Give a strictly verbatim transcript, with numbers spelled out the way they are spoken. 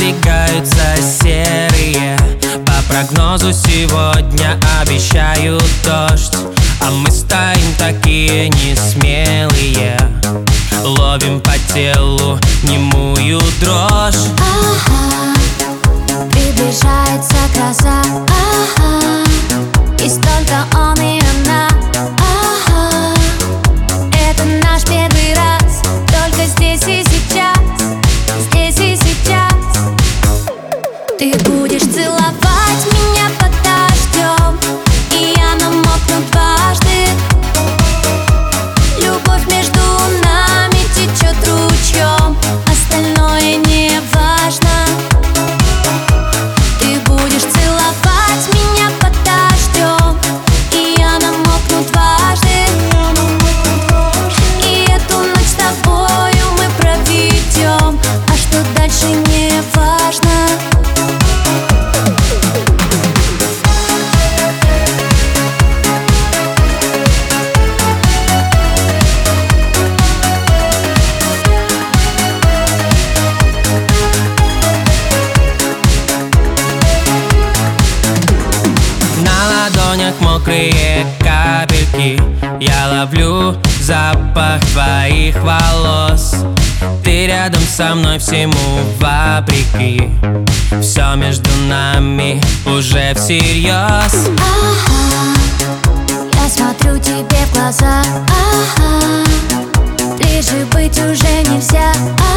надвигаются серые. По прогнозу сегодня обещают дождь, а мы стоим такие несмелые, ловим по телу немую дрожь. Ага, приближается гроза. Ага, и столько он и она. Ага, это наш первый раз, только здесь и сейчас, здесь и сейчас. Ты будешь целовать меня под дождем, и я намокну дважды. Любовь между нами течет ручьем, остальное не важно. Ты будешь целовать меня под дождем, и я намокну дважды. И эту ночь с тобою мы проведем, а что дальше не важно. Мокрые капельки, я ловлю запах твоих волос. Ты рядом со мной всему вопреки, все между нами уже всерьез. Ага, я смотрю тебе в глаза. Ага, ближе быть уже нельзя.